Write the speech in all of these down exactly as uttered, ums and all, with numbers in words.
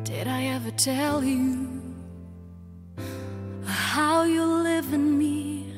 Did I ever tell you how you live in me?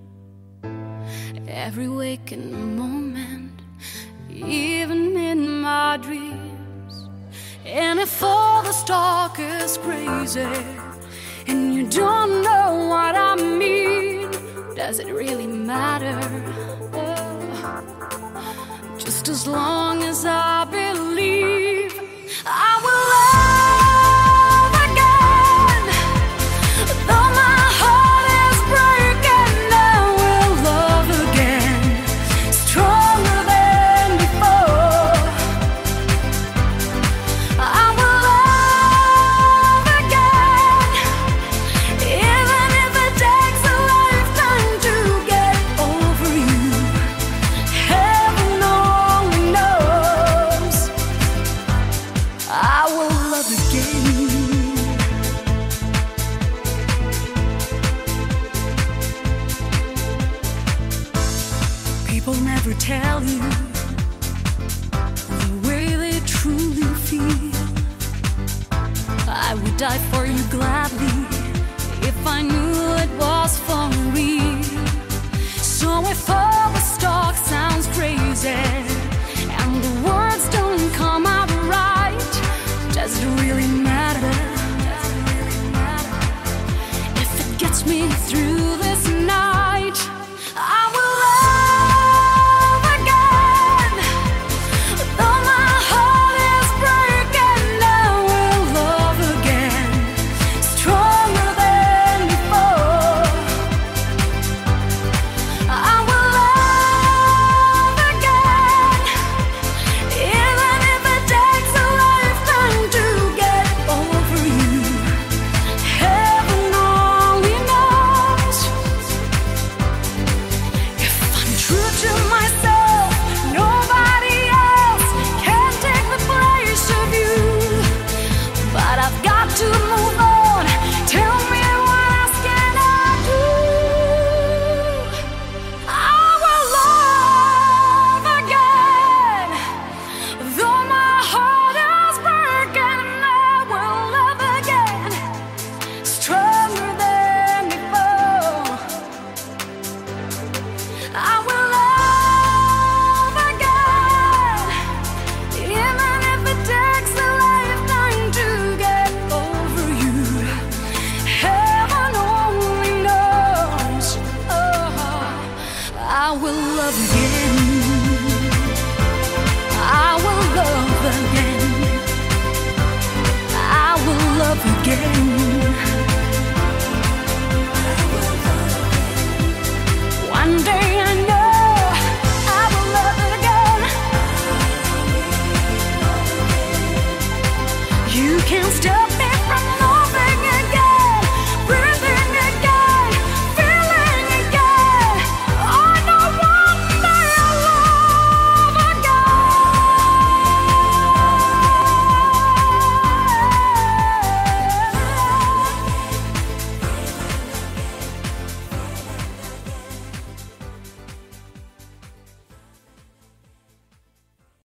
Every waking moment, even in my dreams. And if all this talk is crazy and you don't know what I mean, does it really matter? Oh, just as long as I believe I will love again. Though my heart is breaking, I will love again, stronger than before. I will love again, even if it takes a lifetime to get over you. Heaven only knows. I will love again. People never tell you the way they truly feel. I would die for you gladly if I knew it was for real. So if all the talk sounds crazy and the words don't come out right, does it really matter? If it gets me through this night, I will love again. Though my heart is breaking, I will love again, stronger than before. I will love again, even if it takes a lifetime to get over you. Heaven only knows. If I'm true to myself, nobody else can take the place of you. But I've got to move on. Tell me, what else can I do? I will love again. Though my heart is breaking, I will love again, stronger than before. I will love again, even if it takes a lifetime to get over you. Heaven only knows. Oh, I will love again. I will love again. I will love again.